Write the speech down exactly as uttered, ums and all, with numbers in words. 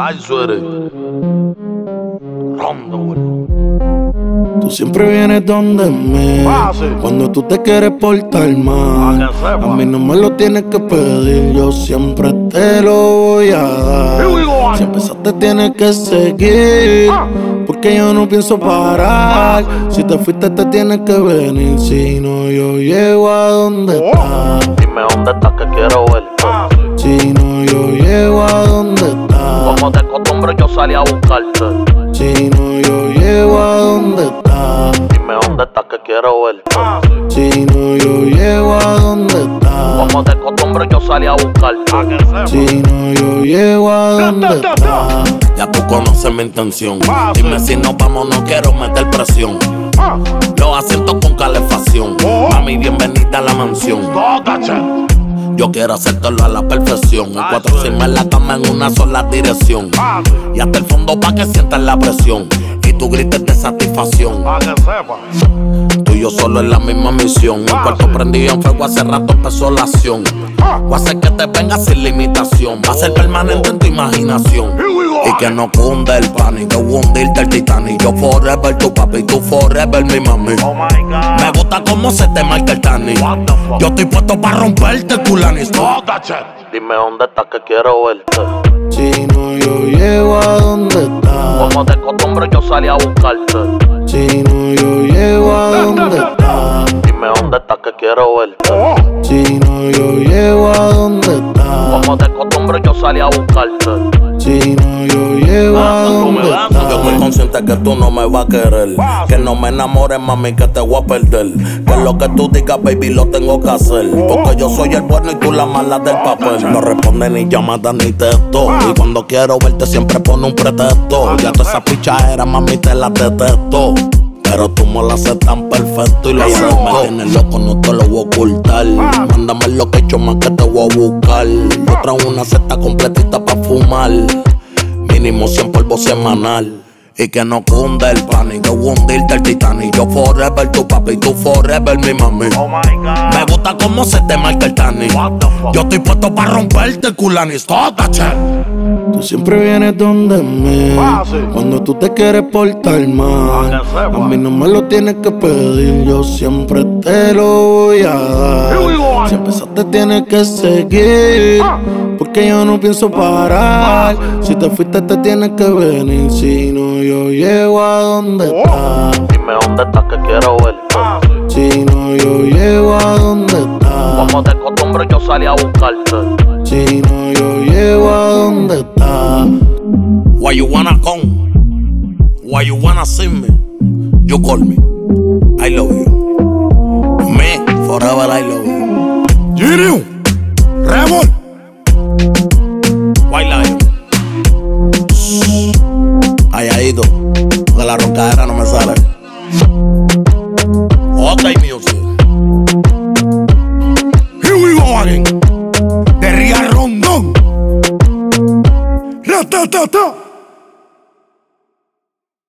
Ay, suere. Rondo, güey. Tú siempre vienes donde me Ah, sí. cuando tú te quieres portar mal. Ah, que sepa. A mí no me lo tienes que pedir, yo siempre te lo voy a dar. Here we go. Si empezaste tienes que seguir, Ah. porque yo no pienso parar. Si te fuiste te tienes que venir, si no yo llego a donde Oh. estás. Dime dónde estás que quiero verte. Ah, sí. Si no yo llego a donde estás. Como de costumbre yo salí a buscarte. Si no yo llego a donde estás. Dime dónde estás que quiero verte. Ah, sí. Si no yo llego a donde estás. Como de costumbre yo salí a buscarte. Si no yo llego a donde estás. Ya tú conoces mi intención. Ah, Dime sí. si nos vamos, no quiero meter presión. Ah, Los asientos con calefacción. Oh. Mami, bienvenida a la mansión. tócache. Yo quiero hacértelo a la perfección. En Ah, cuatro sí. encima en la cama en una sola dirección. Ah, sí. Y hasta el fondo pa' que sientas la presión. Y tú grites de satisfacción. Pa' que sepa. Tú y yo solo en la misma misión. El Ah, cuarto sí. prendido en fuego, hace rato empezó la acción. Ah. Voy a hacer que te vengas sin limitación. Va a ser permanente en tu imaginación. Here we go. Y que no cunde el pánico, hundirte el Titanic. Yo forever tu papi, tú forever mi mami. Oh my God. Me gusta cómo se te marca el Titanic. What the fuck? Yo estoy puesto para romperte el culanis. Tócache. Dime dónde estás que quiero verte. Si no yo llego a donde estás. Como de costumbre yo salí a buscarte. Si no yo llego a donde estás. Dime dónde estás que quiero verte. Si no yo llego a donde estás. Como de costumbre yo salí a buscarte. Si no yo llego a donde Yo estoy estás. consciente que tú no me vas a querer. Que no me enamores, mami, que te voy a perder. Que lo que tú digas, baby, lo tengo que hacer. Porque yo soy el bueno y tú la mala del papel. No responde ni llamada ni texto. Y cuando quiero verte siempre pone un pretexto. Ya toda esa pichadera, mami, te la detesto. Pero tú me lo haces tan perfecto y lo acepto. Me tienes loco, no te lo voy a ocultar. Mándame lo que he hecho más que te voy a buscar. Yo traigo una cesta completita pa' fumar. Mínimo cien polvos semanal. Y que no cunde el pánico, hundirte el Titanic. Yo forever tu papi, tú forever mi mami. Oh my God. Me gusta cómo se te marca el Titanic. What the fuck? Yo estoy puesto para romperte el culanis. Tócache. Tú siempre vienes donde me Ah, sí. cuando tú te quieres portar mal. Ah, que sepa. A mí no me lo tienes que pedir, yo siempre te lo voy a Here we go. dar. Si empezaste tienes que seguir, Ah. porque yo no pienso parar. Si te fuiste te tienes que venir, si no yo llego a donde Oh. estás. Dime dónde estás que quiero verte. Si no yo llego a donde estás. Como de costumbre yo salí a buscarte. Si no yo llego a donde estás. Why you wanna come? Why you wanna see me? You call me. I love you. Me, forever I love you. You do.